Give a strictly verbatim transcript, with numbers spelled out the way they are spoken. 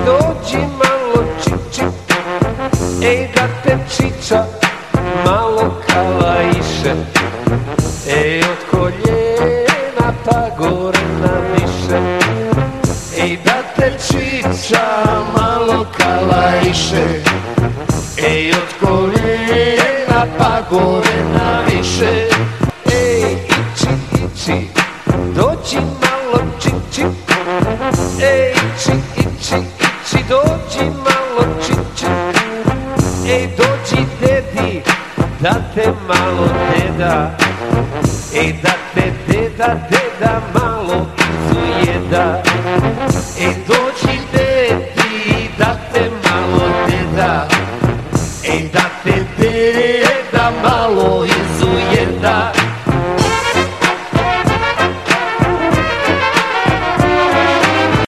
dođi malo čiči, ej da te čiča malo kalaiše, ej od koljena pa gore na više, ej da te čiča malo kalaiše, ej od koljena pa gore na više, ej ići, ići, dođi malo čiči, ej ići, ići, ići, dođi malo čiči, ej dođi dedi, da te malo deda, ej da te deda, deda malo izujeda, ej dođi dedi, da te malo deda, ej da te deda malo izujeda.